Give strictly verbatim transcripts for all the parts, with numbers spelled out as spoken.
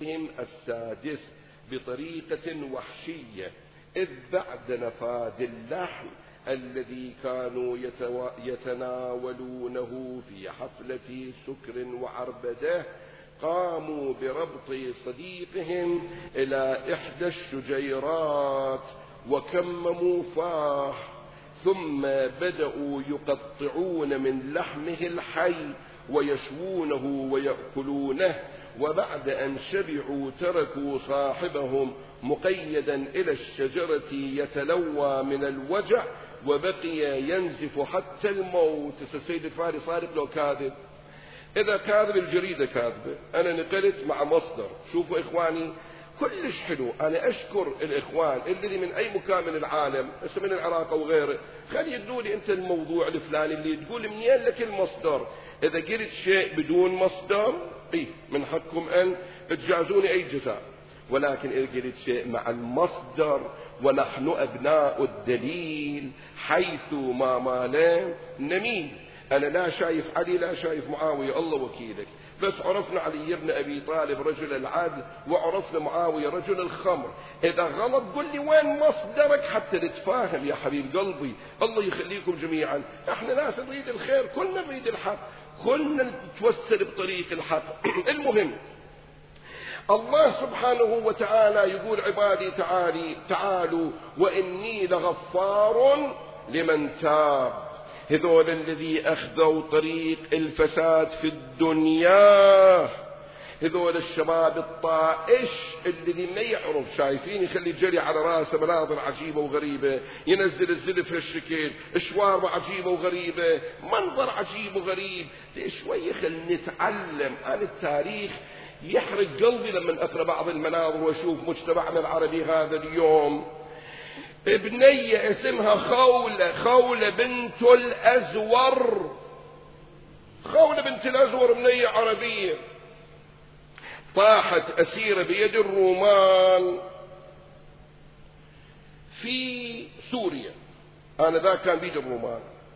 طريقهم السادس بطريقة وحشية، إذ بعد نفاذ اللحم الذي كانوا يتناولونه في حفلة سكر وعربدة قاموا بربط صديقهم إلى إحدى الشجيرات وكمموا فاه، ثم بدأوا يقطعون من لحمه الحي ويشوونه ويأكلونه، وبعد أن شبعوا تركوا صاحبهم مقيدا إلى الشجرة يتلوى من الوجع وبقي ينزف حتى الموت. السيد الفاري صادق لو كاذب؟ إذا كاذب الجريدة كاذبة. أنا نقلت مع مصدر. شوفوا إخواني كلش حلو، أنا أشكر الإخوان الذي من أي مكان من العالم، من العراق أو غيره، خلي يدوا لي أنت الموضوع الفلاني اللي تقول منين لك المصدر. إذا قلت شيء بدون مصدر إيه من حقكم أن تجازوني أي جزاء، ولكن إذا قلت شيء مع المصدر ونحن أبناء الدليل حيث ما ماله نميل. أنا لا شايف علي لا شايف معاوية، الله وكيلك، بس عرفنا علي بن أبي طالب رجل العدل وعرفنا معاوية رجل الخمر. إذا غلط قل لي وين مصدرك حتى نتفاهم يا حبيب قلبي. الله يخليكم جميعا، احنا ناس نريد الخير، كلنا نريد الحق، كلنا نتوسل بطريق الحق. المهم الله سبحانه وتعالى يقول عبادي تعالي تعالوا وإني لغفار لمن تاب. هذول الذي أخذوا طريق الفساد في الدنيا، هذول الشباب الطائش الذي ما يعرف، شايفين يخلي يجري على راسه مناظر عجيبة وغريبة، ينزل الزلف هالشكل، شوارب عجيبة وغريبة، منظر عجيب وغريب. شوية خل نتعلم عن التاريخ. يحرق قلبي لما أقرأ بعض المناظر وأشوف مجتمعنا العربي هذا اليوم. ابنية اسمها خولة، خولة بنت الأزور، خولة بنت الأزور بنية عربية طاحت أسيرة بيد الرومان في سوريا. أنا ذا كان بيد الرومان.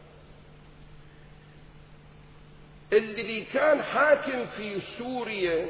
الذي كان حاكم في سوريا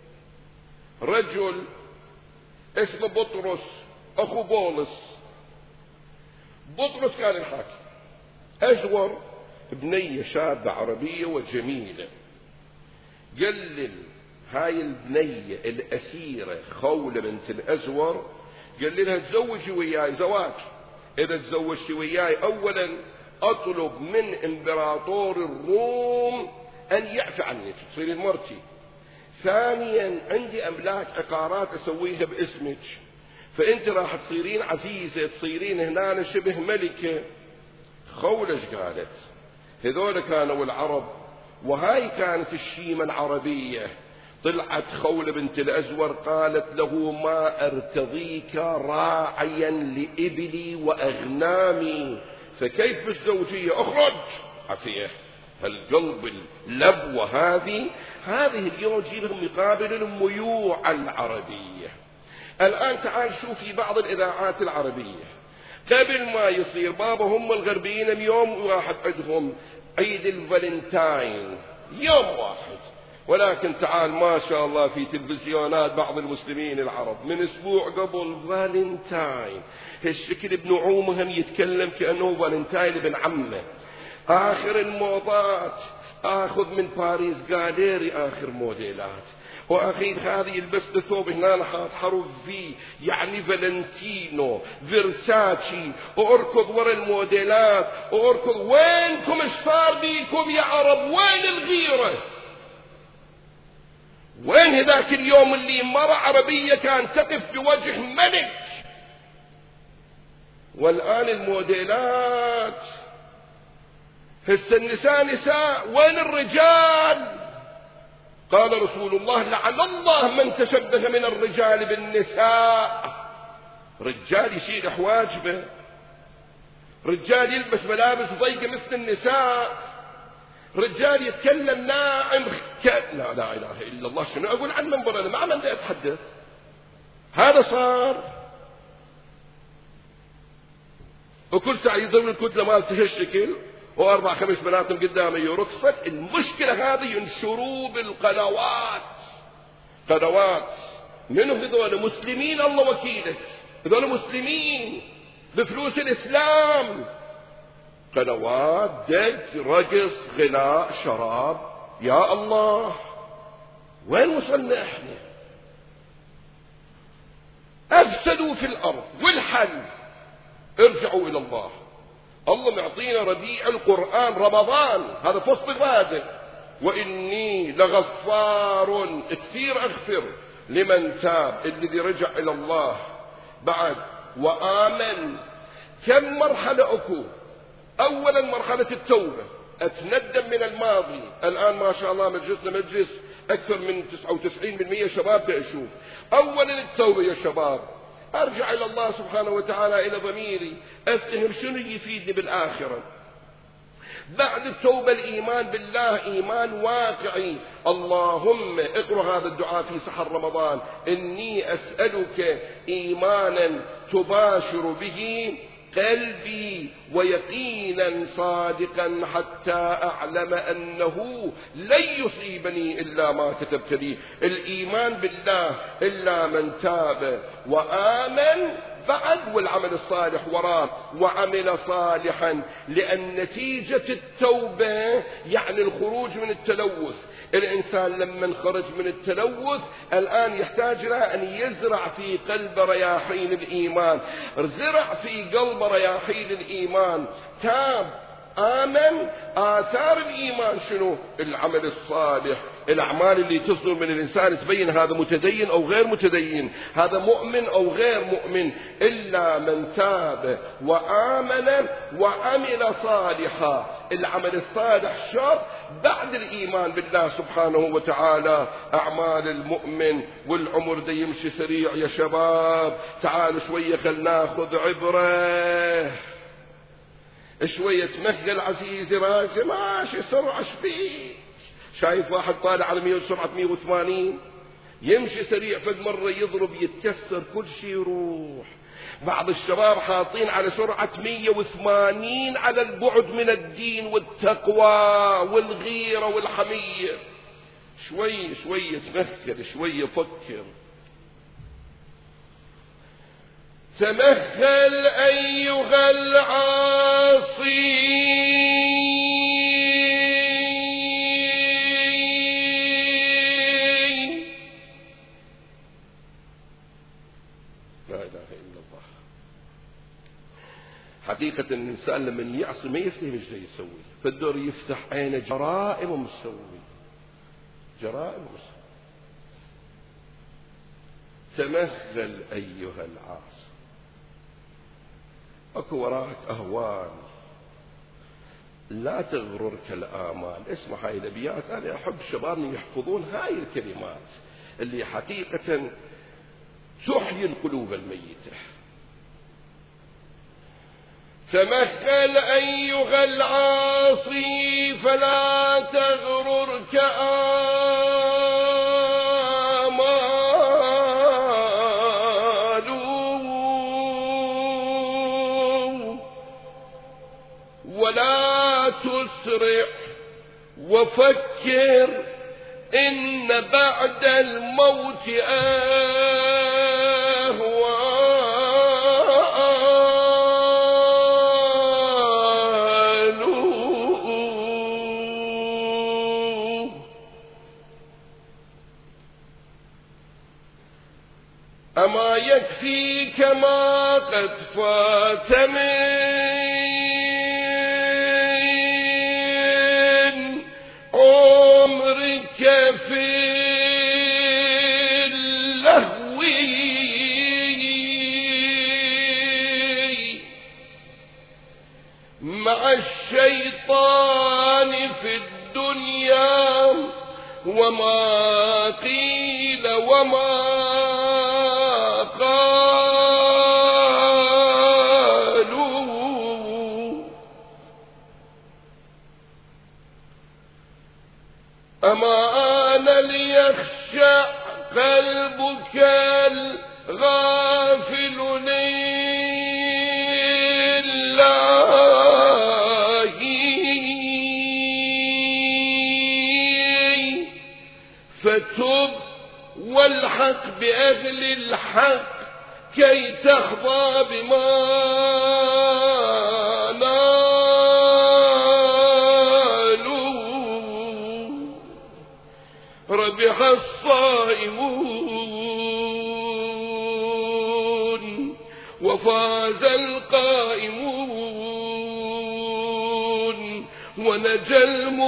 رجل اسمه بطرس أخو بولس. بطرس كان الحاكم. أزور بنية شابة عربية وجميلة. قال هاي البنية الأسيرة خولة بنت الأزور، قال لها تزوجي وياي زواج. إذا تزوجتي وياي أولا أطلب من إمبراطور الروم أن يعفى عني تصيرين مرتي. ثانيا عندي أملاك عقارات أسويها باسمك، فأنت راح تصيرين عزيزة، تصيرين هنا شبه ملكة. خولة قالت. هذول كانوا العرب، وهاي كانت الشيمة العربية. طلعت خولة بنت الأزور قالت له ما أرتضيك راعيا لإبلي وأغنامي، فكيف بالزوجية؟ أخرج عفية. القلب اللبوة هذه هذه اليوم جيبهم مقابل الميوع العربية. الآن تعال شوف في بعض الإذاعات العربية قبل ما يصير بابا هم الغربيين يوم واحد عندهم عيد الفالنتاين يوم واحد، ولكن تعال ما شاء الله في تلفزيونات بعض المسلمين العرب من اسبوع قبل فالنتاين هالشكل ابن عومهم يتكلم كأنه فالنتاين ابن عمه. آخر الموضات آخذ من باريس غاليري آخر موديلات، وأخير هذه يلبس ثوب هنا حاط حرف في يعني فالنتينو فيرساتشي، وأركض ورا الموديلات وأركض. وينكم ايش صار بيكم يا عرب؟ وين الغيرة؟ وين هذاك اليوم اللي مرة عربية كان تقف بوجه ملك؟ والآن الموديلات هسه النساء نساء، وين الرجال؟ قال رسول الله لعن الله من تشبه من الرجال بالنساء. رجال يشيل حواجبه، رجال يلبس ملابس ضيقة مثل النساء، رجال يتكلم ناعم ك... لا لا إله إلا الله. شنو أقول عن منبر؟ أنا ما عم بدي أتحدث. هذا صار، وكل ساعة يضرب الكتلة مالته هالشكل وأربع خمس بناتهم قدامي يرقصن. المشكلة هذه ينشروا بالقنوات، قنوات منو هذول؟ مسلمين الله وكيلك، هذول مسلمين بفلوس الإسلام، قنوات دق رقص غناء شراب. يا الله وين وصلنا احنا؟ أفسدوا في الأرض. والحل ارجعوا إلى الله. الله معطينا ربيع القرآن رمضان، هذا فصل الرادع، وإني لغفار، كثير أغفر لمن تاب، الذي رجع إلى الله بعد وآمن. كم مرحلة أكو؟ أولا مرحلة التوبة، أتندم من الماضي. الآن ما شاء الله مجلسنا مجلس أكثر من تسعة وتسعين بالمئة شباب بأشوف. أولا التوبة يا شباب، أرجع إلى الله سبحانه وتعالى، إلى ضميري، أفتهم شنو يفيدني بالآخرة. بعد التوبة الإيمان بالله، إيمان واقعي. اللهم اقرأ هذا الدعاء في سحر رمضان: إني أسألك إيمانا تباشر به قلبي ويقينا صادقا حتى أعلم أنه لن يصيبني إلا ما كتبت لي. الإيمان بالله إلا من تاب وآمن بعد، والعمل الصالح وراه، وعمل صالحا، لأن نتيجة التوبة يعني الخروج من التلوث. الإنسان لما خرج من التلوث الآن يحتاج إلى أن يزرع في قلب رياحين الإيمان. زرع في قلب رياحين الإيمان، تاب، آمن. آثار الإيمان شنو؟ العمل الصالح، الأعمال اللي تصدر من الإنسان تبين هذا متدين أو غير متدين، هذا مؤمن أو غير مؤمن. إلا من تاب وآمن وعمل صالحا. العمل الصالح شرط بعد الإيمان بالله سبحانه وتعالى. أعمال المؤمن والعمر دا يمشي سريع يا شباب. تعالوا شوية خل ناخذ عبرة شوية. تمهل عزيزي راجع ماشي سرعة شبيه. شايف واحد طالع على مية سرعة مية وثمانين يمشي سريع، فد مرة يضرب يتكسر كل شيء يروح. بعض الشباب حاطين على سرعة مية وثمانين على البعد من الدين والتقوى والغيرة والحمية. شوي شوي تمهل، شوي فكر. تمهل أيها العاصي لا إله إلا الله. حقيقة الإنسان لما يعصي ما يفتهم ايش يسوي، فالدور يفتح عينه جرائم مسوي، جرائم مسوي. تمهل أيها العاصي، اكو وراك اهوال، لا تغررك الآمال. اسمع هاي الأبيات، أنا أحب شبابنا يحفظون هاي الكلمات اللي حقيقة تحيي القلوب الميتة. تمهل أيها العاصي فلا تغررك آمال، ولا تسرع وفكر إن بعد الموت أهوال. أما يكفيك ما قد فات من في اللهو مع الشيطان في الدنيا، وما قيل وما قالوا. أما ليخشع قلبك الغافل لله، فتب والحق والحق بأهل الحق كي تحظى بما نالوا. ربح الصائمون وفاز القائمون ونجى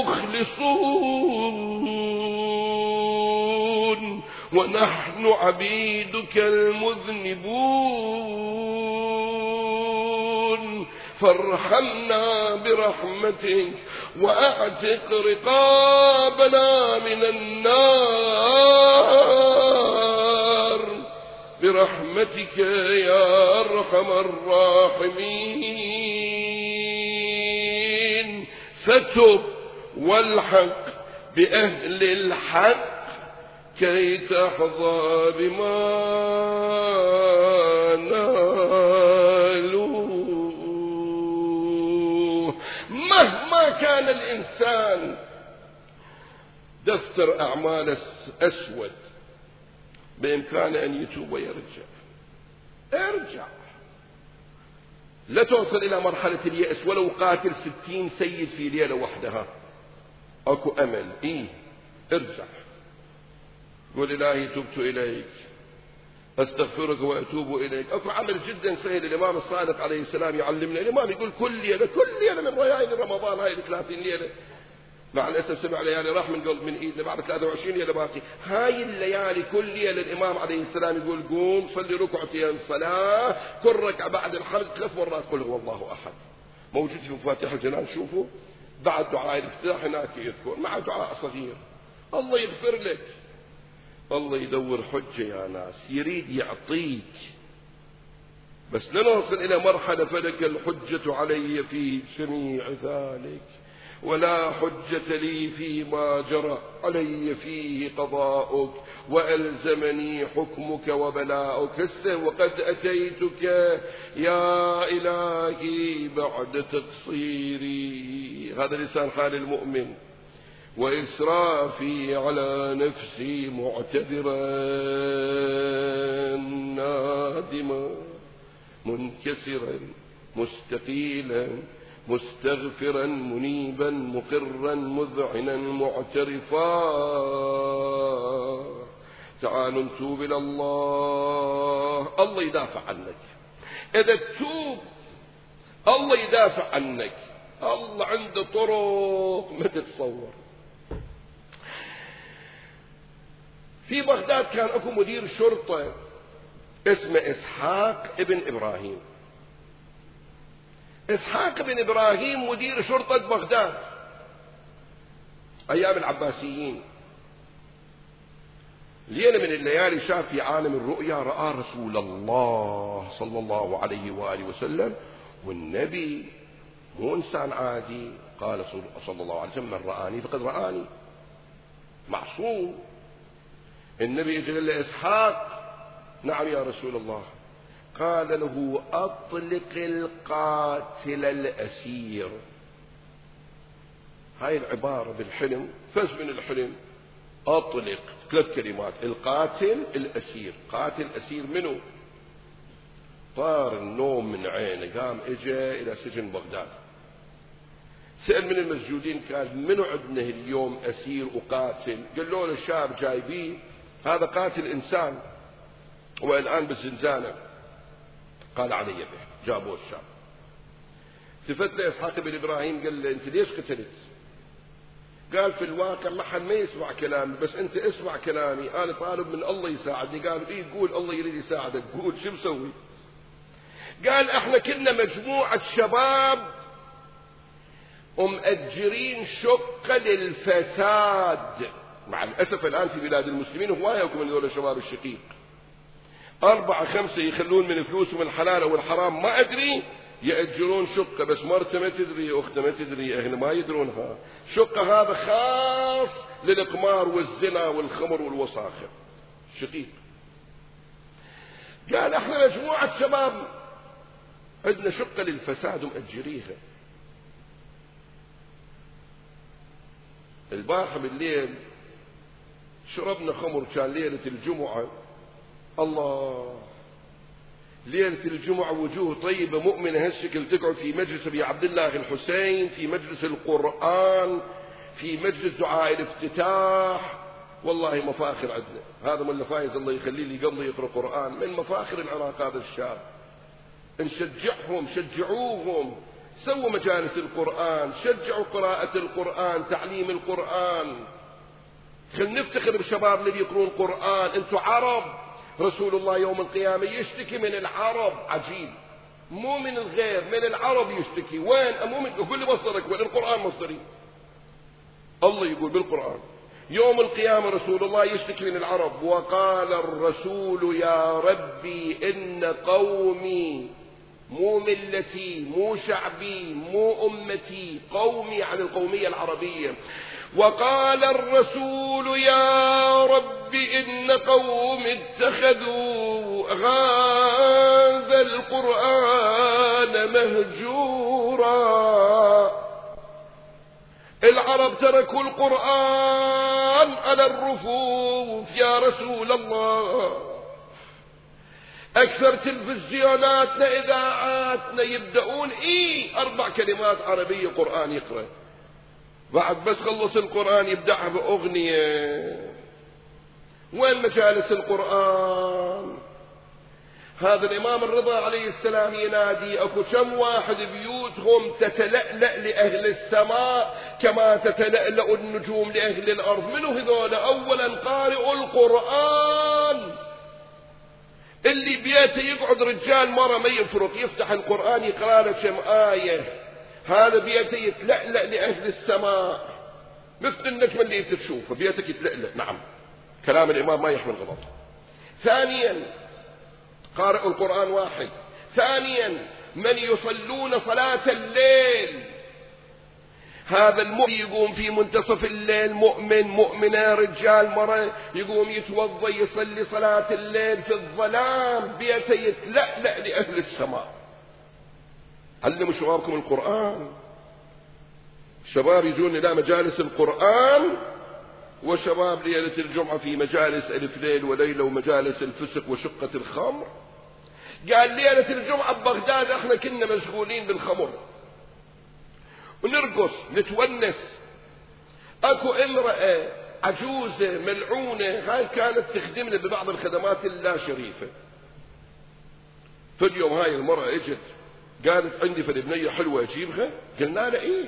المخلصون ونحن عبيدك المذنبون. فارحمنا برحمتك وأعتق رقابنا من النار برحمتك يا أرحم الراحمين. فتب والحق بأهل الحق كي تحظى بما نالوا. مهما كان الإنسان دفتر أعمال أسود بإمكانه أن يتوب ويرجع. ارجع، لا توصل إلى مرحلة اليأس ولو قاتل ستين سيد في ليلة وحدها. أكو أمل. إيه، ارجع، قول إلهي تبت إليك، أستغفرك وأتوب إليك. أكو عمل جدا سهل الإمام الصادق عليه السلام يعلمنا. الإمام يقول كل ليلة كل ليلة من رياين رمضان هاي الثلاثين ليلة، مع الأسف سبع ليالي راح من قلب من إيدنا، بعد ثلاثة وعشرين ليلة باقي. هاي الليالي كل ليلة الإمام عليه السلام يقول قوم صلي ركعتين صلاة، كل ركعة بعد الحمد ثلاث مرات قل هو الله أحد. موجود في مفاتيح الجنان، شوفوا بعد دعاء الافتتاح هناك يذكر مع دعاء صغير. الله يغفر لك، الله يدور حجة يا ناس، يريد يعطيك، بس لنوصل إلى مرحلة فلك الحجة علي في جميع ذلك ولا حجة لي فيما جرى علي فيه قضاؤك وألزمني حكمك وبلاؤك. هسه وقد أتيتك يا إلهي بعد تقصيري، هذا لسان حال المؤمن، وإسرافي على نفسي معتذرا نادما منكسرا مستقيلا مستغفرا منيبا مقرا مذعنا معترفا. تعالوا نتوب إلى الله، الله يدافع عنك. إذا تتوب الله يدافع عنك، الله عنده طرق ما تتصور. في بغداد كان اكو مدير شرطة اسمه إسحاق ابن إبراهيم. إسحاق ابن إبراهيم مدير شرطة بغداد أيام العباسيين. ليلة من الليالي شاف في عالم الرؤيا رأى رسول الله صلى الله عليه وآله وسلم، والنبي مو إنسان عادي. قال صلى الله عليه وسلم من رآني فقد رآني، معصوم. النبي يقول له إسحاق. نعم يا رسول الله. قال له أطلق القاتل الأسير. هاي العبارة بالحلم، فز من الحلم أطلق، ثلاث كلمات، القاتل الأسير. قاتل أسير منه؟ طار النوم من عينه، قام اجى إلى سجن بغداد، سأل من المسجونين قال منو عندنا اليوم أسير وقاتل؟ قالوا له الشاب جايبيه، هذا قاتل إنسان والآن بالزنزانة. قال علي به. جابوه الشاب، التفت له إسحاق بن إبراهيم قال له أنت ليش قتلت؟ قال في الواقع ما حد ما يسمع كلامي، بس أنت اسمع كلامي، أنا طالب من الله يساعدني. قال إيه قول الله يريد يساعدك، قول شو مسوي؟ قال احنا كنا مجموعة شباب ومأجرين شقة للفساد. مع الأسف الآن في بلاد المسلمين هواية من هذول الشباب الشقيق، أربعة خمسة يخلون من فلوسهم الحلال أو الحرام ما أدري، يأجرون شقة، بس مرته ما تدري، أخته ما تدري، أهل ما يدرونها. شقة هذا خاص للإقمار والزنا والخمر والوساخة. شقيق. قال احنا مجموعة شباب عندنا شقة للفساد ومأجريها. البارحة بالليل شربنا خمر، كان ليلة الجمعة. الله، ليلة الجمعة وجوه طيبة مؤمنة هالشكل تقعد في مجلس أبي عبد الله الحسين، في مجلس القرآن، في مجلس دعاء الافتتاح. والله مفاخر عندنا. هذا ملا فايز الله يخليه لي قبل يقرأ قرآن، من مفاخر العراق هذا الشاب. نشجعهم، شجعوهم، سووا مجالس القرآن، شجعوا قراءة القرآن، تعليم القرآن. خل نفتخر بشباب اللي بيقرون القرآن. انتوا عرب، رسول الله يوم القيامة يشتكي من العرب. عجيب، مو من الغير، من العرب يشتكي. وين؟ مو من، يقول لي مصدرك وين؟ القرآن مصدري. الله يقول بالقرآن يوم القيامة رسول الله يشتكي من العرب. وقال الرسول يا ربي إن قومي، مو ملتي، مو شعبي، مو أمتي، قومي عن القومية العربية. وقال الرسول يا رب إن قوم اتخذوا هذا القرآن مهجورا. العرب تركوا القرآن على الرفوف يا رسول الله. أكثر تلفزيوناتنا إذاعاتنا يبدأون إيه أربع كلمات عربية قرآن يقرأ، بعد بس خلص القرآن يبدأها بأغنية. وين مجالس القرآن؟ هذا الإمام الرضا عليه السلام ينادي أكو كم واحد بيوتهم تتلألأ لأهل السماء كما تتلألأ النجوم لأهل الأرض. منو هذول؟ أولا قارئ القرآن، اللي بيته يقعد رجال مرة ما يفرق، يفتح القرآن يقرأ له كم آية، هذا بيته يتلألأ لأهل السماء مثل النجم اللي انت تشوفه بيتك يتلألأ. نعم، كلام الإمام ما يحمل غلط. ثانيا قارئ القرآن واحد. ثانيا من يصلون صلاة الليل، هذا المؤمن يقوم في منتصف الليل، مؤمن مؤمنة رجال مرة يقوم يتوضى يصلي صلاة الليل في الظلام، بيته يتلألأ لأهل السماء. علموا شبابكم القرآن. شباب يجون إلى مجالس القرآن، وشباب ليلة الجمعة في مجالس ألف ليل وليلة ومجالس الفسق وشقة الخمر. قال ليلة الجمعة ببغداد احنا كنا مشغولين بالخمر ونرقص نتونس. اكو امرأة عجوزة ملعونة هاي كانت تخدمنا ببعض الخدمات اللا شريفة. في اليوم هاي المرأة اجت قالت عندي في البنية حلوة اجيبها. قلنا لها ايه.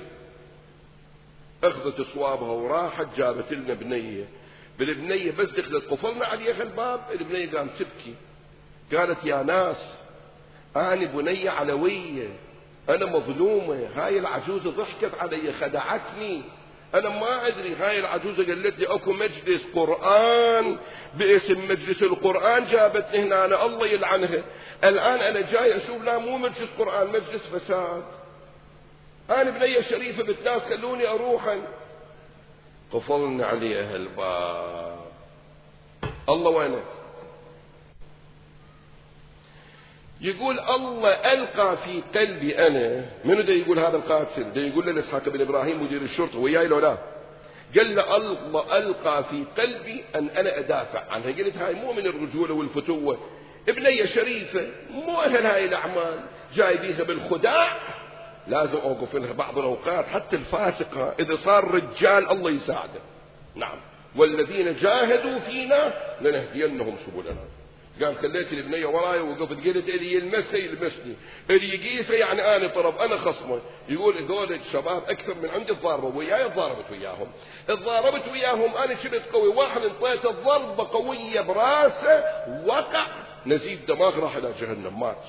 اخذت صوابها وراحت جابت لنا بنية. بالبنية بس دخلت قفلنا عليها الباب، البنية قام تبكي. قالت يا ناس أنا بنية علوية، أنا مظلومة، هاي العجوزة ضحكت علي خدعتني، أنا ما أدري. هاي العجوزة قالت لي أكو مجلس قرآن باسم مجلس القرآن جابتني هنا، أنا الله يلعنها. الآن أنا جاي أشوف لا مو مجلس قرآن، مجلس فساد. أنا بنية شريفة بالناس خلوني أروح. قفلنا عليها الباب. الله وينه؟ يقول الله ألقى في قلبي أنا. منو ده يقول هذا القاتل؟ ده يقول لإسحاق بن إبراهيم مدير الشرطة وياي لو لا؟ قال له الله ألقى في قلبي أن أنا أدافع عنها. قلت هاي مو من الرجولة والفتوة، ابنية شريفة مو أهل هاي الأعمال، جاي بيها بالخداع. لازم أوقف لها بعض الأوقات. حتى الفاسقة إذا صار رجال الله يساعده. نعم، والذين جاهدوا فينا لنهدينهم سبلنا. قال خليت البنية وراي وقفت قلت اللي يلمسها يلمسني، اللي يقيسها يعني أنا طرب أنا خصمه. يقول هذول الشباب أكثر من عندي الضاربة وياي، ضاربت وياهم الضاربت وياهم أنا كنت قوي. واحد انطيته ضربة قوية براسه وقع نزيف دماغ راح إلى جهنم مات.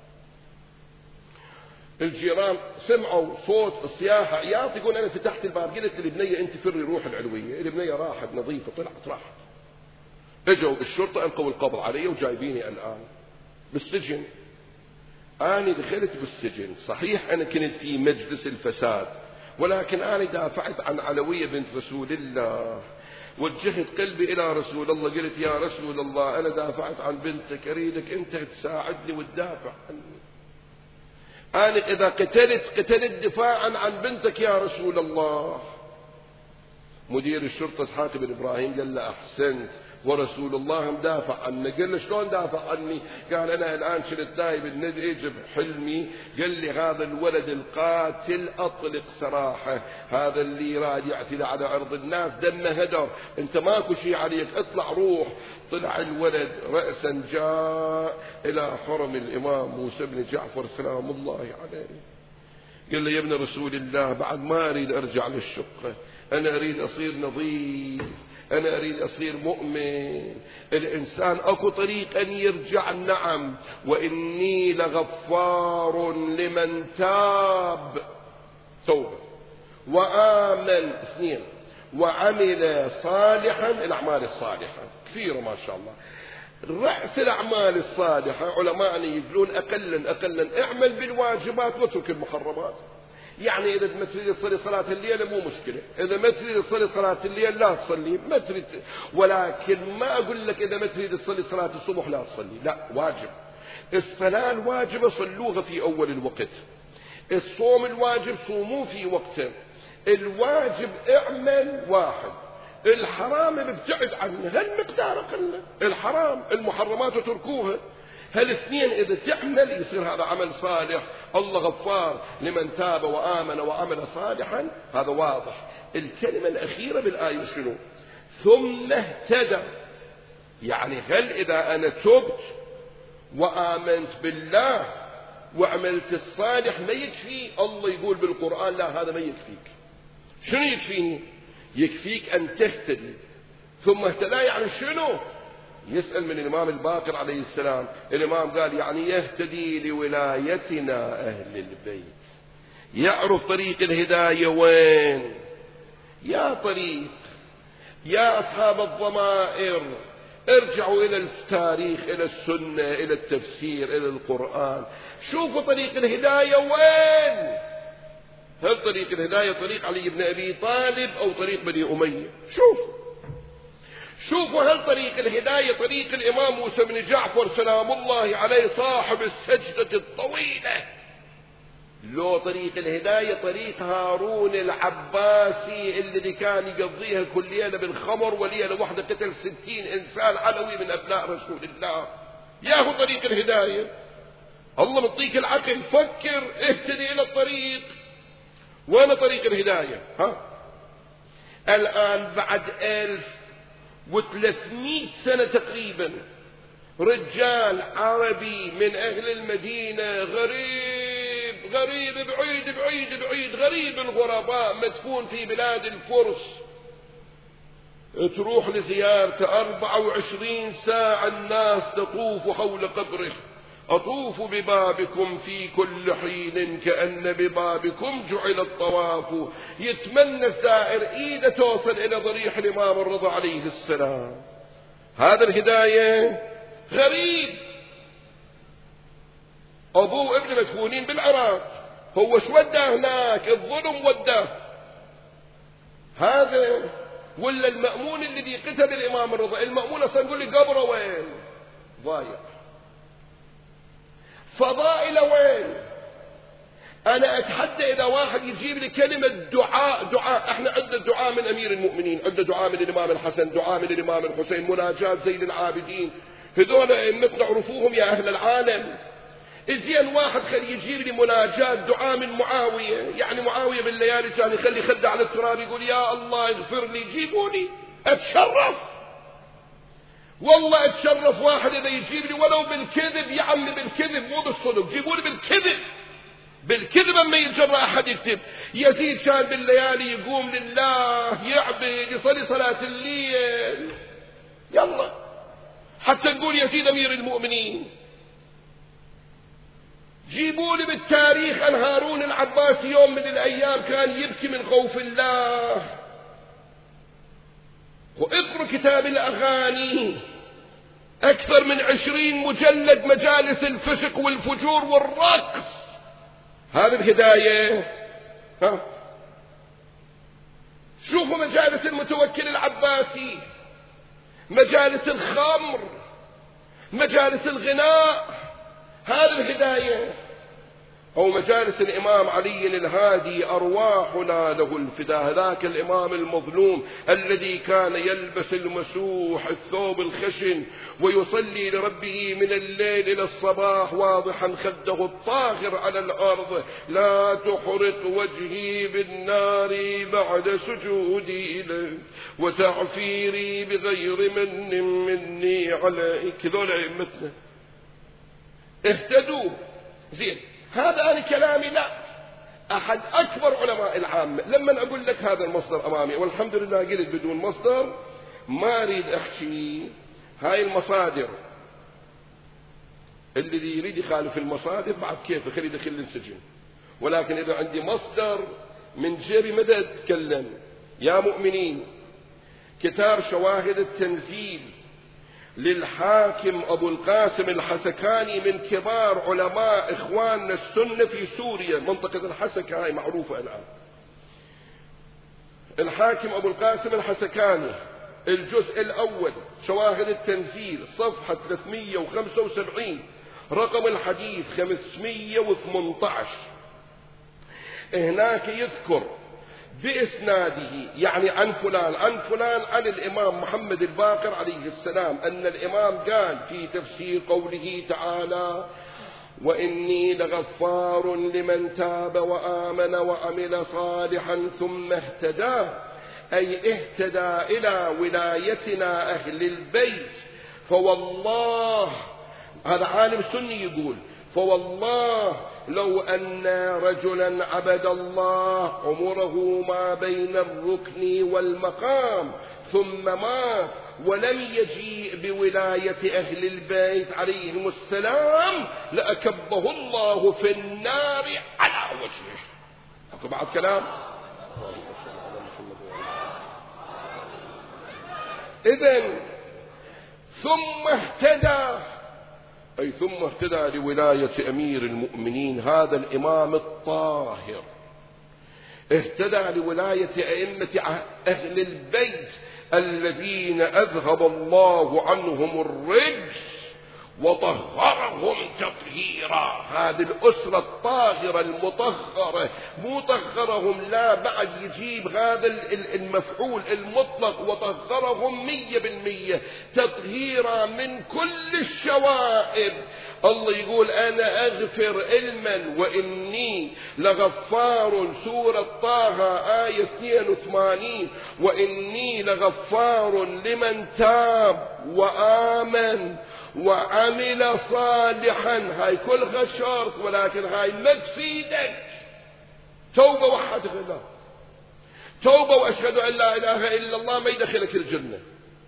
الجيران سمعوا صوت الصياح عياط. يقول أنا فتحت الباب قلت للبنية أنت فري روح العلوية. البنية راحت نظيفة طلعت راحت. اجوا الشرطة انقوا القبض علي وجايبيني الآن بالسجن. أنا دخلت بالسجن صحيح، أنا كنت في مجلس الفساد، ولكن أنا دافعت عن علوية بنت رسول الله، وجهت قلبي إلى رسول الله. قلت يا رسول الله أنا دافعت عن بنتك، أريدك أنت تساعدني وتدافع عني. أنا إذا قتلت قتلت دفاعا عن بنتك يا رسول الله. مدير الشرطة إسحاق بن إبراهيم قال له أحسنت، ورسول الله مدافع عنه. قال له شلون دافع عني؟ قال أنا الآن شلت نايب النجف حلمي، قال لي هذا الولد القاتل أطلق سراحه، هذا اللي يراد يعتدي على عرض الناس دمه هدر، أنت ماكو شيء عليك، اطلع روح. طلع الولد رأسا جاء إلى حرم الإمام موسى بن جعفر سلام الله عليه. قال له يا ابن رسول الله بعد ما أريد أرجع للشقة، أنا أريد أصير نظيف، أنا أريد أصير مؤمن. الإنسان أكو طريق أن يرجع، نعم، وإني لغفار لمن تاب توبة وآمن اثنين وعمل صالحا. الأعمال الصالحة كثيرة ما شاء الله. رأس الأعمال الصالحة علماء يقولون أقلا أقلا اعمل بالواجبات واترك المحرمات. يعني إذا ما تريد تصلي صلاة الليل مو مشكلة، إذا ما تريد تصلي صلاة الليل لا تصلي، ما تريد، ولكن ما أقول لك إذا ما تريد تصلي صلاة الصبح لا تصلي، لا، واجب. الصلاة الواجبة صلوها في أول الوقت، الصوم الواجب صوموه في وقته. الواجب اعمل واحد، الحرام ابتعد عنه، هالمقدار قلة، الحرام المحرمات تركوها، هالاثنين إذا تعمل يصير هذا عمل صالح. الله غفار لمن تاب وآمن وعمل صالحا، هذا واضح. الكلمة الأخيرة بالآية شنو؟ ثم اهتدى. يعني هل إذا أنا تبت وآمنت بالله وعملت الصالح ما يكفي؟ الله يقول بالقرآن لا، هذا ما يكفيك. شنو يكفيني؟ يكفيك أن تهتدي. ثم اهتدى يعني شنو؟ يسأل من الإمام الباقر عليه السلام، الإمام قال يعني يهتدي لولايتنا أهل البيت، يعرف طريق الهداية وين. يا طريق يا أصحاب الضمائر ارجعوا إلى التاريخ، إلى السنة، إلى التفسير، إلى القرآن، شوفوا طريق الهداية وين. هل طريق الهداية طريق علي بن أبي طالب أو طريق بني أمية؟ شوفوا شوفوا هل طريق الهداية طريق الإمام موسى بن جعفر سلام الله عليه صاحب السجدة الطويلة، لو طريق الهداية طريق هارون العباسي اللي كان يقضيها كل ليلة بالخمر وليلة واحدة قتل ستين إنسان علوي من أبناء رسول الله. ياهو طريق الهداية. الله مطيك العقل، فكر، اهتدي إلى الطريق. وين طريق الهداية؟ ها الآن بعد ألف وثلاثمائة سنة تقريبا رجال عربي من أهل المدينة، غريب غريب بعيد بعيد بعيد، غريب الغرباء، مدفون في بلاد الفرس، تروح لزيارته أربعة وعشرين ساعة الناس تطوف حول قبره. أطوف ببابكم في كل حين كأن ببابكم جعل الطواف. يتمنى الزائر إيده توصل إلى ضريح الإمام الرضا عليه السلام. هذا الهداية. غريب أبوه ابن مدفونين بالعراق، هو شو وداه هناك؟ الظلم وداه. هذا ولا المأمون الذي قتل الإمام الرضا؟ المأمون أصلا يقول لي قبره وين؟ ضايع. فضائل وين؟ أنا أتحدى إذا واحد يجيب لي كلمة دعاء دعاء. احنا عندنا دعاء من أمير المؤمنين، عندنا دعاء من الإمام الحسن، دعاء من الإمام الحسين، مناجاة زين العابدين، هذول أئمتنا عرفوهم يا أهل العالم. زين واحد خلي يجيب لي مناجاة دعاء من معاوية، يعني معاوية بالليالي كان يخلي خده على التراب يقول يا الله اغفر لي، جيبوني أتشرف. والله اتشرف واحد اذا يجيب لي ولو بالكذب، يا عمي بالكذب مو بالصدق، جيبوني بالكذب. بالكذب اما يتجرأ احد يكتب. يزيد كان بالليالي يقوم لله، يعبد، يصلي صلاة الليل، يلا حتى نقول يزيد امير المؤمنين. جيبوني بالتاريخ عن هارون العباسي يوم من الايام كان يبكي من خوف الله. واقرأ كتاب الأغاني، أكثر من عشرين مجلد، مجالس الفسق والفجور والرقص. هذه الهداية. ها شوفوا مجالس المتوكل العباسي، مجالس الخمر، مجالس الغناء، هذه الهداية. أو مجالس الإمام علي الهادي أرواحنا له الفداء، ذاك الإمام المظلوم الذي كان يلبس المسوح الثوب الخشن ويصلي لربه من الليل إلى الصباح واضحا خده الطاهر على الأرض: لا تحرق وجهي بالنار بعد سجودي لك وتعفيري بغير من مني عليك. ذول أئمتنا اهتدوا. زين، هذا أنا كلامي لا، أحد أكبر علماء العامة. لما أقول لك هذا المصدر أمامي، والحمد لله قلت بدون مصدر، ما أريد أحكي هاي المصادر. الذي يريد يخالف المصادر بعد كيف خلي يدخل السجن، ولكن إذا عندي مصدر من جيبي مدى أتكلم. يا مؤمنين، كتاب شواهد التنزيل للحاكم أبو القاسم الحسكاني من كبار علماء إخواننا السنة في سوريا، منطقة الحسكة هاي معروفة الآن. الحاكم أبو القاسم الحسكاني، الجزء الأول شواهد التنزيل، صفحة ثلاثمئة وخمسة وسبعين، رقم الحديث خمسمئة وثمانية عشر. هناك يذكر بإسناده، يعني عن فلان عن فلان عن الإمام محمد الباقر عليه السلام، أن الإمام قال في تفسير قوله تعالى: وإني لغفار لمن تاب وآمن وعمل صالحا ثم اهتدى، أي اهتدى إلى ولايتنا أهل البيت. فوالله، هذا عالم سني يقول: فوالله لو أن رجلا عبد الله عمره ما بين الركن والمقام ثم مات ولم يجيء بولاية أهل البيت عليهم السلام لأكبه الله في النار على وجهه. أكو بعد كلام؟ إذن ثم اهتدى، أي ثم اهتدى لولاية أمير المؤمنين هذا الإمام الطاهر، اهتدى لولاية أئمة أهل البيت الذين أذهب الله عنهم الرجس وطهرهم تطهيرا. هذه الأسرة الطاهرة المطهرة، مو طهرهم لا بعد يجيب هذا المفعول المطلق، وطهرهم مية بالمية تطهيرا من كل الشوائب. الله يقول: أنا أغفر علما وإني لغفار، سورة طه آية اثنين وثمانين: وإني لغفار لمن تاب وآمن وعمل صالحا. هاي كلها شرط، ولكن هاي ما تفيدك. توبة وحد الله، توبة وأشهد أن لا إله إلا الله ما يدخلك الجنة.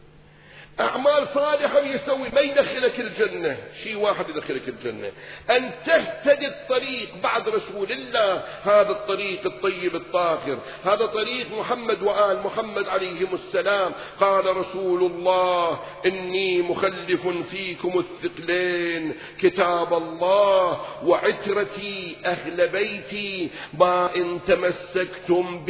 أعمال صالحة يسوي ما يدخلك الجنة، شيء واحد يدخلك الجنة: أن تهتدي الطريق بعد رسول الله، هذا الطريق الطيب الطاهر، هذا طريق محمد وآل محمد عليهم السلام. قال رسول الله: إني مخلف فيكم الثقلين، كتاب الله وعترتي أهل بيتي، ما إن تمسكتم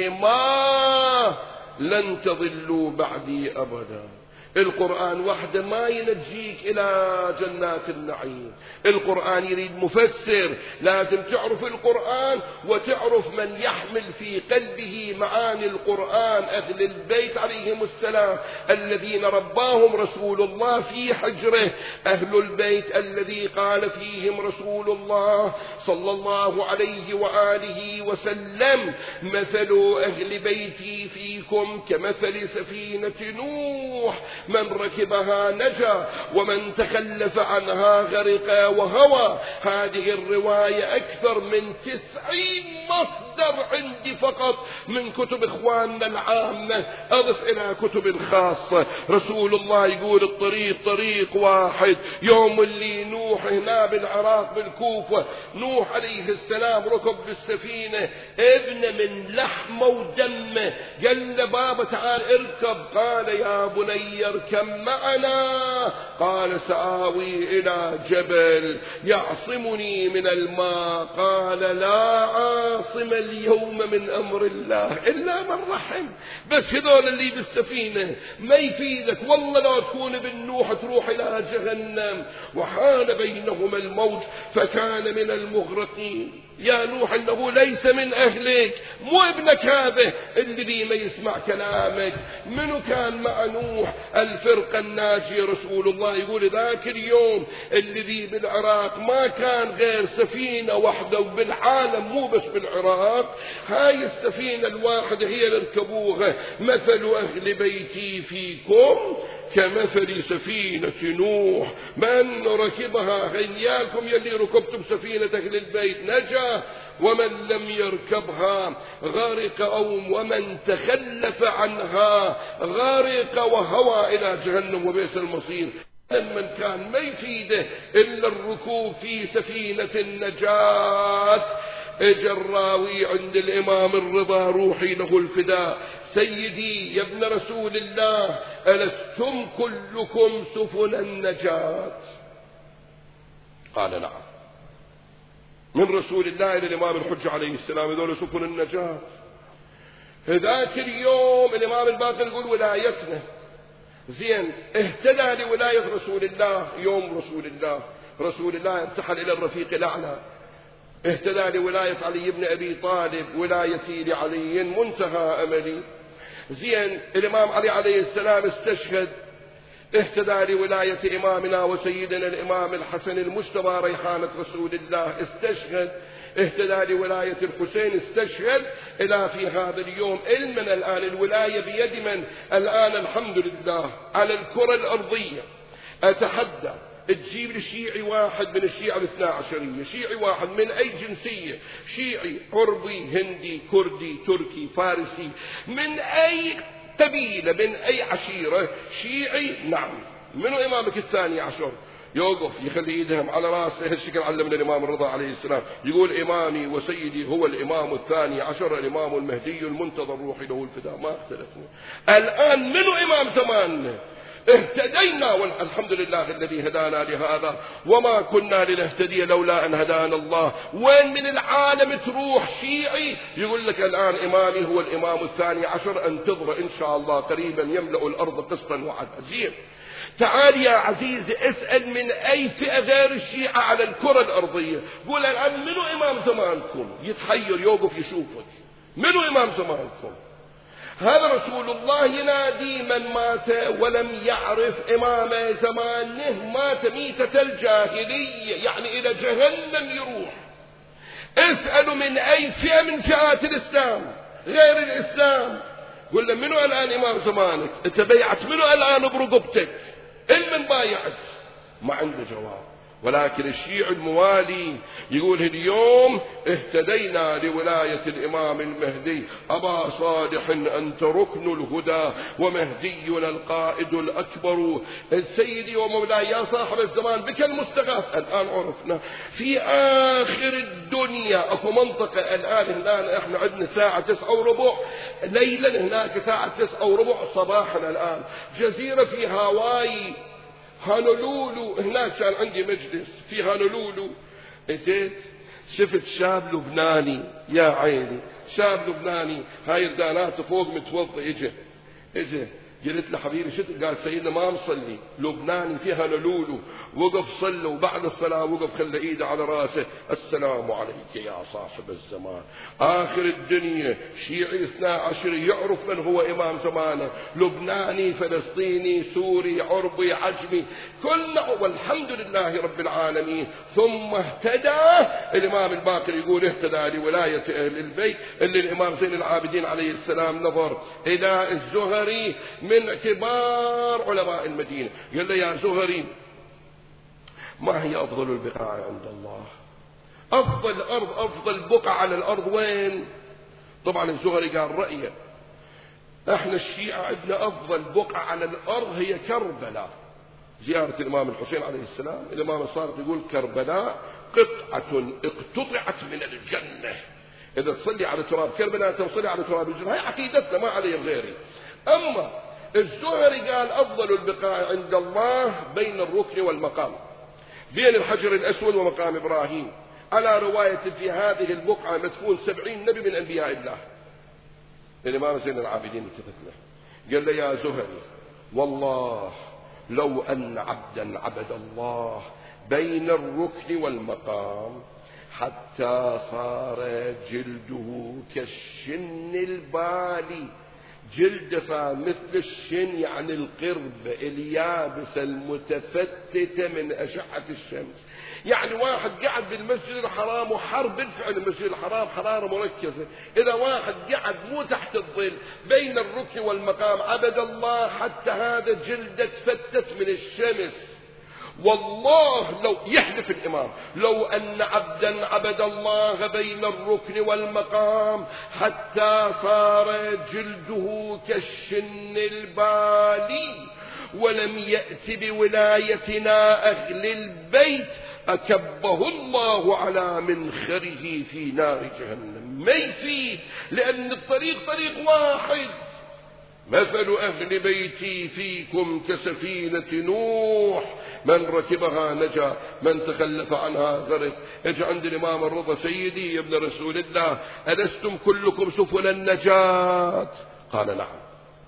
بهما لن تضلوا بعدي أبدا. القرآن وحده ما ينجيك إلى جنات النعيم. القرآن يريد مفسر، لازم تعرف القرآن وتعرف من يحمل في قلبه معاني القرآن، أهل البيت عليهم السلام الذين رباهم رسول الله في حجره، أهل البيت الذي قال فيهم رسول الله صلى الله عليه وآله وسلم: مثل أهل بيتي فيكم كمثل سفينة نوح، من ركبها نجا ومن تخلف عنها غرق وهوى. هذه الرواية أكثر من تسعين مصدر عندي فقط من كتب إخواننا العامة، أضف إلى كتب خاصة. رسول الله يقول: الطريق طريق واحد. يوم اللي نوح هنا بالعراق بالكوفة، نوح عليه السلام ركب بالسفينة، ابن من لحمه ودمه، قال له: بابا تعال اركب. قال: يا بني يركب معنا؟ قال سآوي إلى جبل يعصمني من الماء. قال لا عاصم اليوم من أمر الله إلا من رحم. بس هذول اللي بالسفينة ما يفيدك، والله لا تكون بالنوح تروح إلى جهنم. وحال بينهما الموج فكان من المغرقين. يا نوح إنه ليس من أهلك، مو ابنك هذا اللي بي ما يسمع كلامك. منو كان مع نوح؟ الفرقة الناجية. رسول الله يقول ذاك اليوم اللي بي بالعراق ما كان غير سفينة واحدة وبالعالم، مو بس بالعراق. هاي السفينة الواحدة هي اللي ركبوها. مثل أهل بيتي فيكم كمثل سفينة نوح، من ركبها غياكم يلي ركبتم سفينة أهل البيت نجا، ومن لم يركبها غرق، أو ومن تخلف عنها غرق وهوى إلى جهنم وبئس المصير. من كان ما يفيده إلا الركوب في سفينة النجاة. اجى الراوي عند الإمام الرضا روحي له الفداء: سيدي يا ابن رسول الله، ألستم كلكم سفن النجاة؟ قال نعم. من رسول الله إلى الإمام الحجة عليه السلام: هذول سفن النجاة. ذاك اليوم الإمام الباقر يقول ولايتنا زين اهتدى لولاية رسول الله. يوم رسول الله رسول الله ارتحل إلى الرفيق الأعلى، اهتدى لولاية علي بن أبي طالب: ولايتي لعلي منتهى أملي. زين الإمام علي عليه السلام استشهد، اهتدى لولاية إمامنا وسيدنا الإمام الحسن المجتبى ريحانة رسول الله، استشهد، اهتدى لولاية الحسين، استشهد. إلى في هذا اليوم علمنا الآن الولاية بيد من؟ الآن الحمد لله على الكرة الأرضية أتحدى تجيب لي شيعي واحد من الشيعة الاثنى عشرية، شيعي واحد من أي جنسية، شيعي عربي هندي كردي تركي فارسي، من أي قبيلة من أي عشيرة، شيعي نعم. منو إمامك الثاني عشر؟ يوقف يخلي ايدهم على راسه. هالشكل علمنا الإمام الرضا عليه السلام، يقول: إمامي وسيدي هو الإمام الثاني عشر، الإمام المهدي المنتظر روحي له الفداء. ما اختلفنا. الآن منو إمام زماننا؟ اهتدينا والحمد لله الذي هدانا لهذا، وما كنا لنهتدي لولا أن هدانا الله. وين من العالم تروح شيعي يقول لك الآن إمامي هو الإمام الثاني عشر، انتظر إن شاء الله قريبا يملأ الأرض قسطا وعدلا. تعال يا عزيزي اسأل من أي فئة غير الشيعة على الكرة الأرضية، قول الآن منو إمام زمانكم؟ يتحير يوقف يشوفك. منو إمام زمانكم؟ هذا رسول الله ينادي من مات ولم يعرف إمام زمانه مات ميتة الجاهلية، يعني إلى جهنم يروح. اسألوا من أي فئة من فئات الإسلام غير الإسلام، قل له منو الآن إمام زمانك؟ أنت بيعت منو الآن برقبتك؟ المن بايعت؟ ما عنده جواب. ولكن الشيعي الموالي يقول اليوم اهتدينا لولاية الإمام المهدي. أبا صالح أنت ركن الهدى ومهدينا القائد الأكبر. سيدي ومولاي يا صاحب الزمان بك المستغاث. الآن عرفنا في آخر الدنيا أكو منطقة الآن هنا احنا عندنا ساعة تسعة وربع ليلا، هناك ساعة تسعة وربع صباحا. الآن جزيرة في هاواي هانولولو، هناك كان عندي مجلس في هانولولو، اجيت شفت شاب لبناني، يا عيني شاب لبناني هاي الدانات فوق متوضي، اجى اجى قلت له حبيبي شد؟ قال سيدنا ما مصلي. لبناني في هانولولو، وقف صلى، وبعد الصلاة وقف خلى ايده على راسه: السلام عليك يا صاحب الزمان. آخر الدنيا شيعي اثنى عشري يعرف من هو إمام زمانه، لبناني فلسطيني سوري عربي عجمي كلنا، والحمد لله رب العالمين. ثم اهتدى الإمام الباقر يقول اهتدى لولاية أهل البيت، اللي الإمام زين العابدين عليه السلام نظر إلى الزهري من كبار علماء المدينة، قال له: يا زهري ما هي أفضل البقاع عند الله؟ أفضل أرض أفضل بقعة على الأرض وين؟ طبعا الزهري قال رأيه: احنا الشيعة عندنا أفضل بقعة على الأرض هي كربلاء. زيارة الإمام الحسين عليه السلام، الإمام الصادق يقول: كربلاء قطعة اقتطعت من الجنة. إذا تصلي على تراب كربلاء تصلي على تراب الجنة. هي عقيدتنا ما عليه غيري. أما الزهري قال أفضل البقاع عند الله بين الركن والمقام، بين الحجر الأسود ومقام إبراهيم، على رواية في هذه البقعة مدفون سبعين نبي من أنبياء الله. الإمام زين العابدين التفت له قال له يا زهري والله لو أن عبدا عبد الله بين الركن والمقام حتى صار جلده كالشن البالي، جلده صار مثل الشن يعني القرب اليابسة المتفتتة من أشعة الشمس. يعني واحد قاعد بالمسجد الحرام وحر بالفعل المسجد الحرام حرارة مركزة، إذا واحد قاعد مو تحت الظل بين الركن والمقام عبد الله حتى هذا جلده تفتت من الشمس. والله لو يحلف الإمام لو أن عبدا عبد الله بين الركن والمقام حتى صار جلده كالشن البالي ولم يأت بولايتنا أهل البيت أكبه الله على منخره في نار جهنم. ما يفيد، لأن الطريق طريق واحد. مثل أهل بيتي فيكم كسفينة نوح من ركبها نجا من تخلف عنها غرق. اجى عند الإمام الرضا سيدي يا ابن رسول الله ألستم كلكم سفن النجاة؟ قال نعم.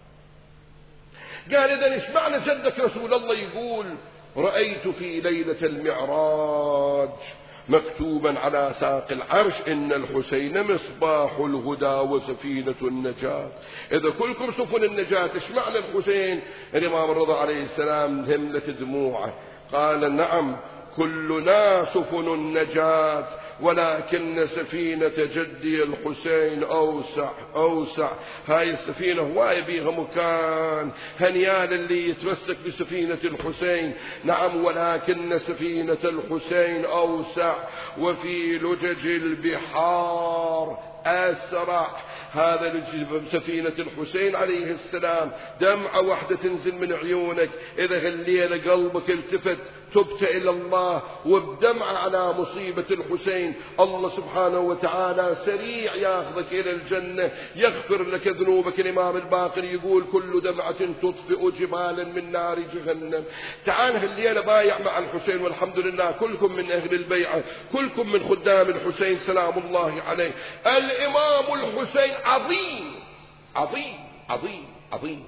قال إذن إيش معنى جدك رسول الله يقول رأيت في ليلة المعراج مكتوبا على ساق العرش إن الحسين مصباح الهدى وسفينة النجاة. إذا كلكم سفن النجاة إيش معنى الحسين؟ الإمام الرضا عليه السلام هملت دموعه قال نعم كلنا سفن النجاة ولكن سفينة جدي الحسين أوسع أوسع. هاي السفينة هواي بيها مكان، هنيال اللي يتمسك بسفينة الحسين. نعم ولكن سفينة الحسين أوسع وفي لجج البحار أسرع. هذا سفينة الحسين عليه السلام دمعة واحدة تنزل من عيونك إذا الليلة قلبك التفت تبت إلى الله وبدمعة على مصيبة الحسين، الله سبحانه وتعالى سريع ياخذك إلى الجنة يغفر لك ذنوبك. الإمام الباقر يقول كل دمعة تطفئ جبالا من نار جهنم. تعال هالليلة بايع مع الحسين والحمد لله كلكم من أهل البيعة، كلكم من خدام الحسين سلام الله عليه. الإمام الحسين عظيم عظيم عظيم عظيم.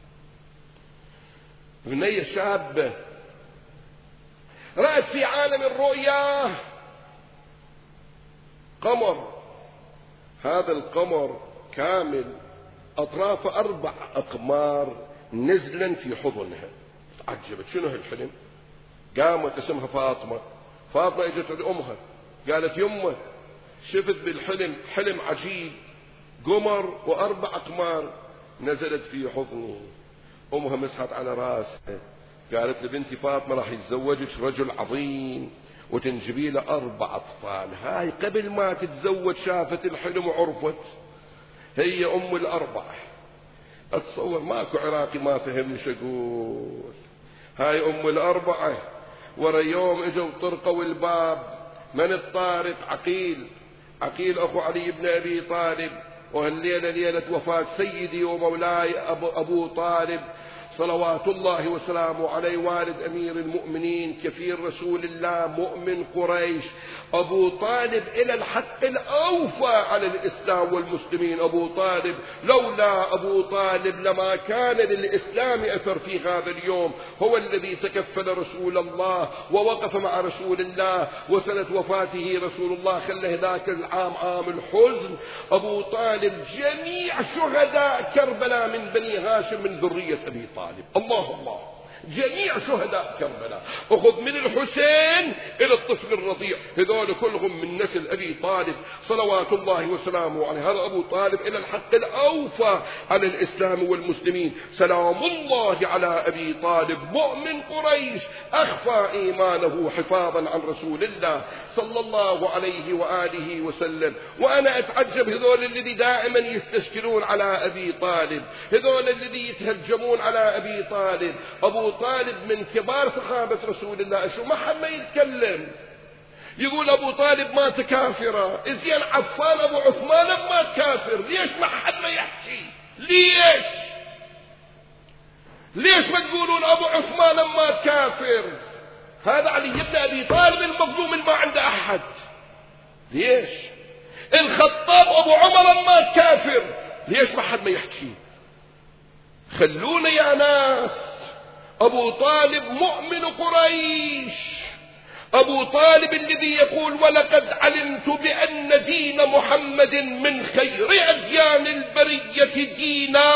بنية شابة رأت في عالم الرؤيا قمر، هذا القمر كامل أطرافه أربع أقمار نزلا في حضنها. تعجبت شنو هالحلم؟ قامت اسمها فاطمة. فاطمة اجت عند أمها قالت يمه شفت بالحلم حلم عجيب، قمر وأربع أقمار نزلت في حضني. أمها مسحت على راسها قالت لبنتي فاطمة راح يتزوجك رجل عظيم وتنجبي له أربع أطفال. هاي قبل ما تتزوج شافت الحلم وعرفت هي أم الأربعة. أتصور ماكو عراقي ما فهمني شو أقول. هاي أم الأربعة. ورا يوم اجوا طرقوا الباب من الطارق؟ عقيل. عقيل أخو علي بن أبي طالب. وهالليلة ليلة وفاة سيدي ومولاي أبو, أبو طالب صلوات الله وسلامه عليه والد أمير المؤمنين كفير رسول الله مؤمن قريش. أبو طالب إلى الحق الأوفى على الإسلام والمسلمين. أبو طالب لولا أبو طالب لما كان للإسلام أثر في هذا اليوم. هو الذي تكفل رسول الله ووقف مع رسول الله، وسنة وفاته رسول الله خلى ذاك العام عام الحزن. أبو طالب جميع شهداء كربلاء من بني هاشم من ذرية أبي طالب. الله الله جميع شهداء كربلاء. أخذ من الحسين إلى الطفل الرضيع هذول كلهم من نسل أبي طالب صلوات الله وسلامه عليه. هذا أبو طالب إلى الحق الأوفى على الإسلام والمسلمين. سلام الله على أبي طالب مؤمن قريش أخفى إيمانه حفاظا عن رسول الله صلى الله عليه وآله وسلم. وأنا أتعجب هذول الذي دائما يستشكلون على أبي طالب، هذول الذي يتهجمون على أبي طالب. أبو طالب من كبار صحابة رسول الله، شو ما حد ما يتكلم يقول أبو طالب مات كافرا. إزين عفان أبو عثمان ما كافر، ليش ما حد ما يحكي؟ ليش؟ ليش ما تقولون أبو عثمان ما كافر؟ هذا علي بن أبي طالب المظلوم ما عنده أحد. ليش؟ الخطاب أبو عمر ما كافر، ليش ما حد ما يحكي؟ خلونا يا ناس. أبو طالب مؤمن قريش، أبو طالب الذي يقول ولقد علمت بأن دين محمد من خير أديان البرية دينا.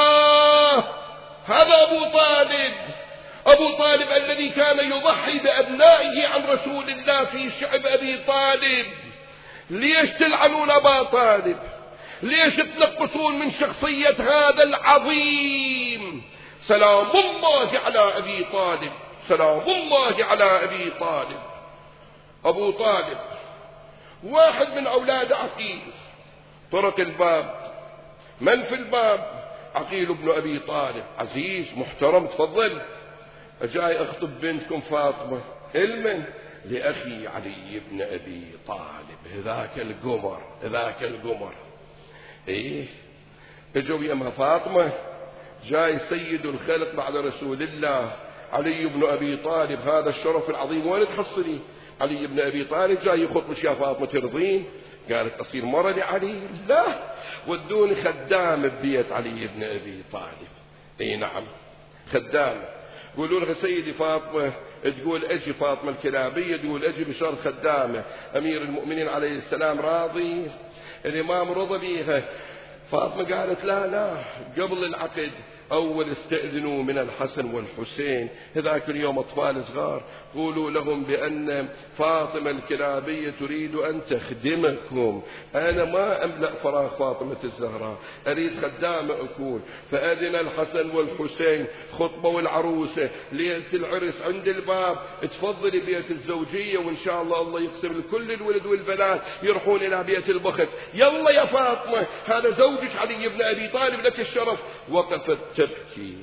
هذا أبو طالب، أبو طالب الذي كان يضحي بأبنائه عن رسول الله في شعب أبي طالب. ليش تلعنون أبا طالب؟ ليش تنقصون من شخصية هذا العظيم؟ سلام الله على أبي طالب، سلام الله على أبي طالب. أبو طالب واحد من أولاد عقيل طرق الباب. من في الباب؟ عقيل بن أبي طالب. عزيز محترم تفضل، أجاي أخطب بنتكم فاطمة. المن؟ لأخي علي بن أبي طالب، ذاك القمر، ذاك القمر. إيه اجوا يمها فاطمة، جاي سيد الخلق بعد رسول الله علي بن أبي طالب، هذا الشرف العظيم وين تحصلي؟ علي بن أبي طالب جاي يخطبش يا فاطمة ترضين؟ قالت أصير مرة لعلي؟ لا، ودوني خدام ببيت علي بن أبي طالب. اي نعم خدام. قولوا لها سيدي فاطمة، تقول اجي فاطمة الكلابية، تقول اجي بشرط خدامة. امير المؤمنين عليه السلام راضي، الامام رضى بيها. فاطمة قالت لا لا، قبل العقد أول استأذنوا من الحسن والحسين، هذاك اليوم أطفال صغار، قولوا لهم بأن فاطمة الكلابية تريد أن تخدمكم. أنا ما أملأ فراغ فاطمة الزهراء، أريد خدامة أكون. فأذن الحسن والحسين، خطبوا العروسة ليلة العرس عند الباب، تفضلي بيت الزوجية وإن شاء الله الله يقسم لكل الولد والبنات يروحون إلى بيت البخت. يلا يا فاطمة، هذا زوجك علي بن أبي طالب لك الشرف. وقفت تبكي.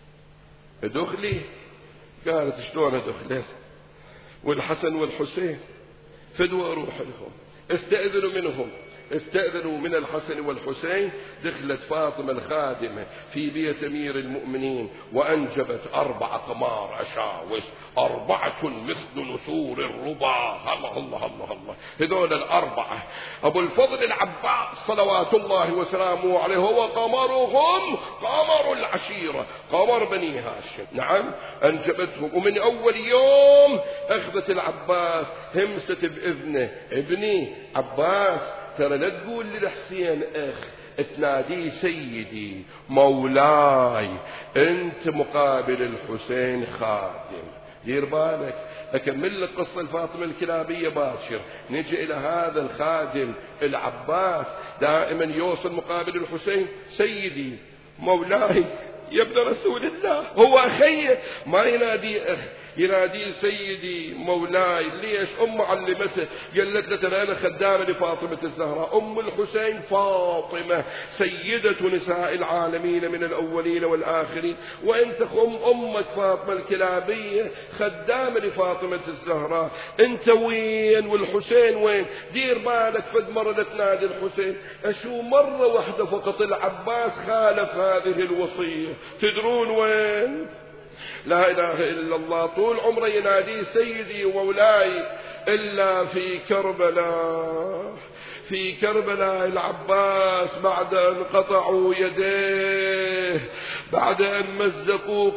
ادخلي؟ قالت شلون ادخل؟ والحسن والحسين فدوا اروح لهم. استأذنوا منهم، استأذنوا من الحسن والحسين. دخلت فاطمة الخادمة في بيت أمير المؤمنين وأنجبت أربع قمار أشاوس، أربعة مثل نسور الربا. الله الله الله الله. هذول الأربعة أبو الفضل العباس صلوات الله وسلامه عليه هو قمرهم، قمر العشيرة، قمر بني هاشم. نعم أنجبتهم. ومن أول يوم أخذت العباس همست بإذنه، ابني عباس ترى لا تقول للحسين اخ، تنادي سيدي مولاي، انت مقابل الحسين خادم. دير بالك، اكمل لك قصة الفاطمة الكلابية باكر. نجي الى هذا الخادم العباس دائما يوصل مقابل الحسين سيدي مولاي يا ابن رسول الله. هو اخي ما ينادي اخ، ينادي سيدي مولاي. ليش؟ أم علمته، قالت له أنا خدامة لفاطمة الزهراء. أم الحسين فاطمة سيدة نساء العالمين من الأولين والآخرين، وأنت أم أمك فاطمة الكلابية خدامة لفاطمة الزهراء. أنت وين والحسين وين؟ دير بالك، فد مرة تنادي الحسين. أشو مرة واحدة فقط العباس خالف هذه الوصية. تدرون وين؟ لا إله إلا الله، طول عمره ينادي سيدي وولاي، إلا في كربلاء. في كربلاء العباس بعد أن قطعوا يديه، بعد أن مزقوا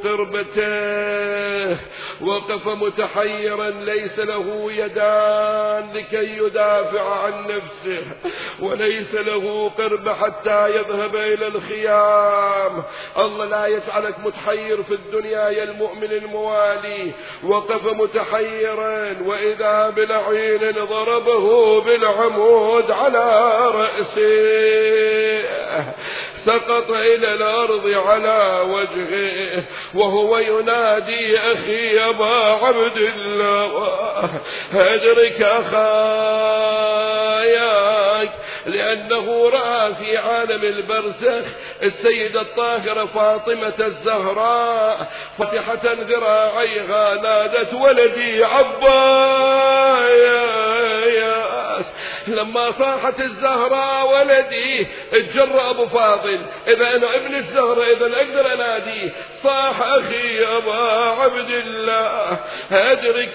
قربته، وقف متحيرا ليس له يدان لكي يدافع عن نفسه، وليس له قرب حتى يذهب إلى الخيام. الله لا يجعلك متحير في الدنيا يا المؤمن الموالي. وقف متحيرا وإذا بلعين ضربه بالعمود على رأسه، سقط إلى الأرض على وجهه وهو ينادي أخي أبا عبد الله أدرك أخاياك، لأنه رأى في عالم البرزخ السيدة الطاهرة فاطمة الزهراء فتحة ذراعيها نادت ولدي عباس لما صاحت الزهراء ولدي اتجرأ أبو فاضل، إذا أنا ابن الزهراء إذا أقدر أناديه. صاح أخي أبا عبد الله أدرك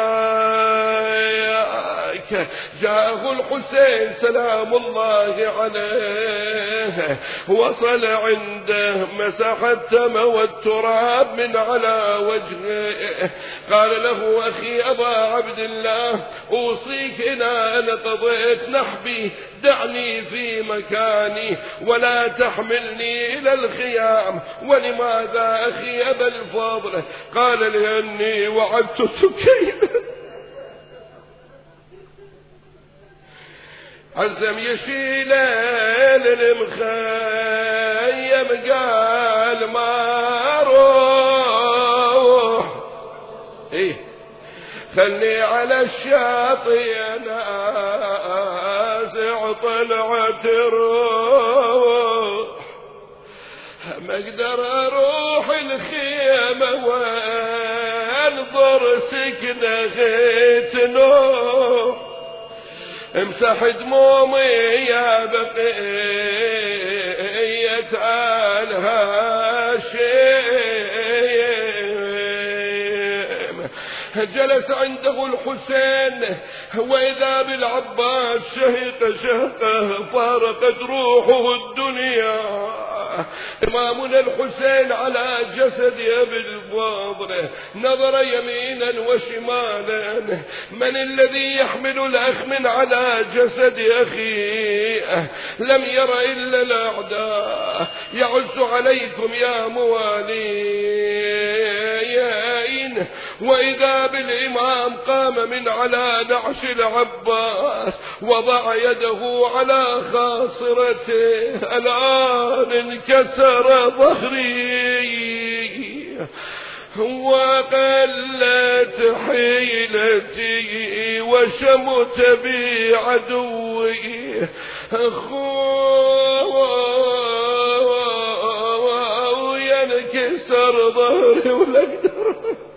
أخاك. جاءه الحسين سلام الله عليه، وصل عنده مسح الدم والتراب من على وجهه. قال له أخي أبا عبد الله أوصيك إذا أنا قضيت نحبي دعني في مكاني ولا تحملني إلى الخيام. ولماذا أخي أبا الفضل؟ قال لأني وعدت سكينة. عزم يشيل المخيم قال ما روح، إيه خلني على الشاطئ نازع طلعت روح، ما اقدر اروح الخيمة وانظر سكنة غيت نوم. امسح دمومي يا بقية الهاشم. جلس عنده الحسين وإذا بالعباس شهق شهقه فارقت روحه الدنيا. إمامنا الحسين على جسد أبي الفضل نظر يمينا وشمالا، من الذي يحمل الأخ من على جسد أخيه؟ لم ير إلا الأعداء. يعز عليكم يا موالين. وإذا بالإمام قام من على نعش العباس وضع يده على خاصرته. الآن انكسر ظهري وقلت حيلتي وشمت بي عدوي. أخوي ينكسر ظهري ولا أقدر،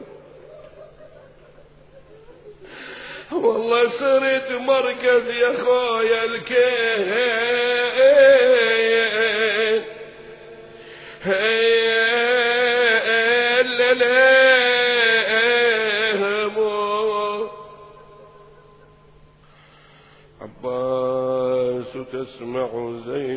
والله صرت مركز يا خويا الكين. عباس تسمع زيد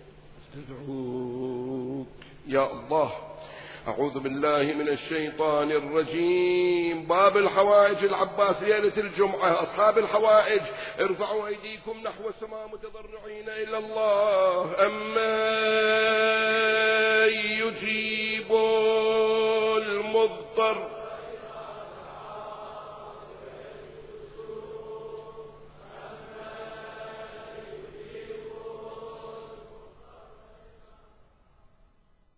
تدعوك يا الله. أعوذ بالله من الشيطان الرجيم. باب الحوائج العباس ليلة الجمعة. أصحاب الحوائج ارفعوا أيديكم نحو السماء متضرعين إلى الله. أما يجيب المضطر